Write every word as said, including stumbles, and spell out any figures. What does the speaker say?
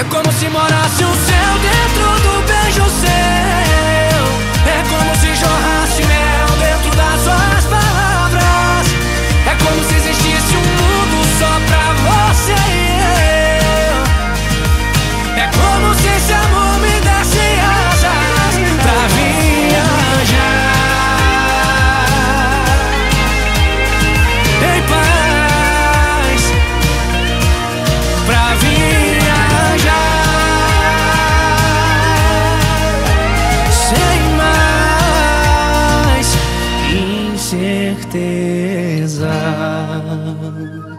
como se morasse um céu dentro do beijo seu.